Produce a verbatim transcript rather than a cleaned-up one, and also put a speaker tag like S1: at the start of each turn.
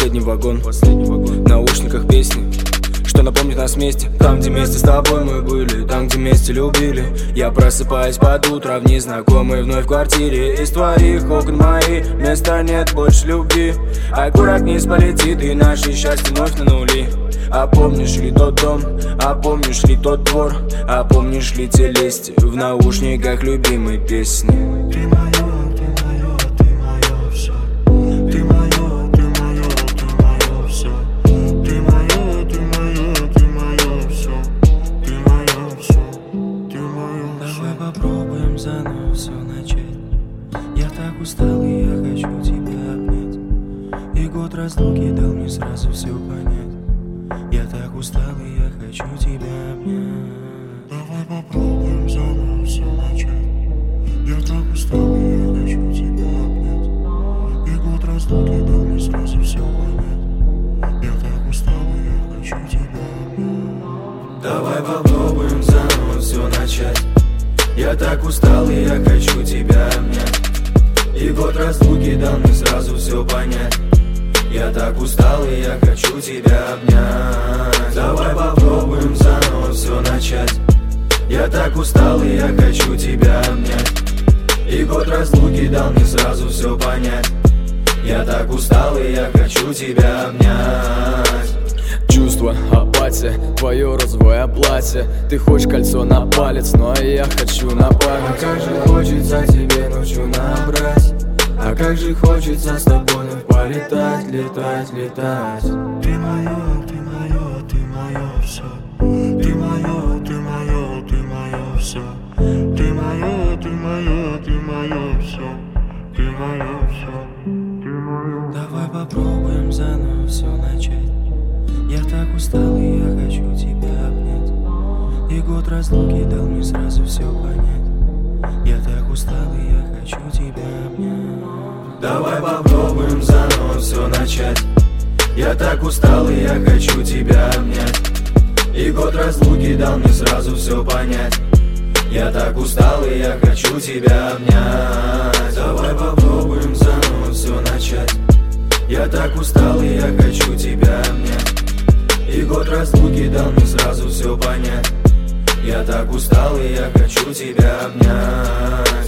S1: Последний вагон, последний вагон. В наушниках песни, что напомнит нас вместе. Там, где вместе с тобой мы были, там, где вместе любили. Я просыпаюсь под утро в незнакомой вновь квартире. Из твоих окон мои места нет больше любви. Окурок вниз полетит, и наше счастье вновь на нули. А помнишь ли тот дом, а помнишь ли тот двор, а помнишь ли те листья в наушниках любимой песни?
S2: Ты моё, ты моё, ты моё всё. Ты моё, ты моё, ты моё всё. Ты моё, ты моё, ты моё всё. Ты моё всё, ты моё всё.
S3: Давай попробуем заново все начать. Я так устал, и я хочу тебя обнять. И год разлуки дал мне сразу все понять. Я так устал, и я хочу тебя обнять.
S2: Давай попробуем заново все начать. Я так устал, и я хочу тебя обнять. И год разлуки дал мне сразу все понять. Я так устал, и я хочу тебя обнять.
S3: Давай попробуем заново все начать. Я так устал, и я хочу тебя обнять. И год разлуки дал мне сразу все понять. Я так устал, и я хочу тебя обнять. Давай попробуем заново все начать. Я так устал, и я хочу тебя обнять. И год разлуки дал мне сразу все понять. Я так устал, и я хочу тебя обнять.
S1: Чувство, апатия, твое розовое платье. Ты хочешь кольцо на палец, но я хочу на память.
S3: А как же хочется тебе ночью набрать. А как же хочется с тобой вновь полетать, летать, летать.
S2: Ты моё, ты моё, ты моё всё. Ты моё, ты моё, ты моё всё. Ты моё, ты моё, ты моё всё. Ты моё всё, ты моё.
S3: Давай попробуем заново все начать. Я так устал, и я хочу тебя обнять. И год разлуки дал мне сразу все понять. Я так устал, и я хочу тебя обнять. Давай попробуем заново все начать. Я так устал, и я хочу тебя обнять. И год разлуки дал мне сразу все понять. Я так устал, и я хочу тебя обнять. Давай попробуем заново все начать. Я так устал, и я хочу тебя обнять. И год разлуки дал мне сразу все понять. Я так устал, и я хочу тебя обнять.